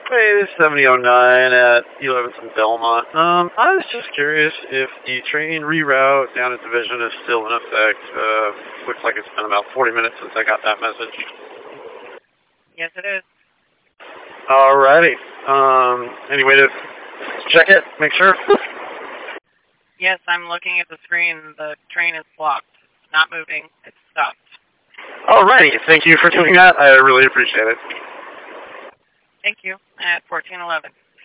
Hey, this is 7009 at 11th and Belmont. I was just curious if the train reroute down at Division is still in effect. Looks like it's been about 40 minutes since I got that message. Yes, it is. Alrighty. Any way to check it? Make sure? Yes, I'm looking at the screen. The train is blocked. It's not moving. It's stopped. Alrighty. Thank you for doing that. I really appreciate it. Thank you. At 1411.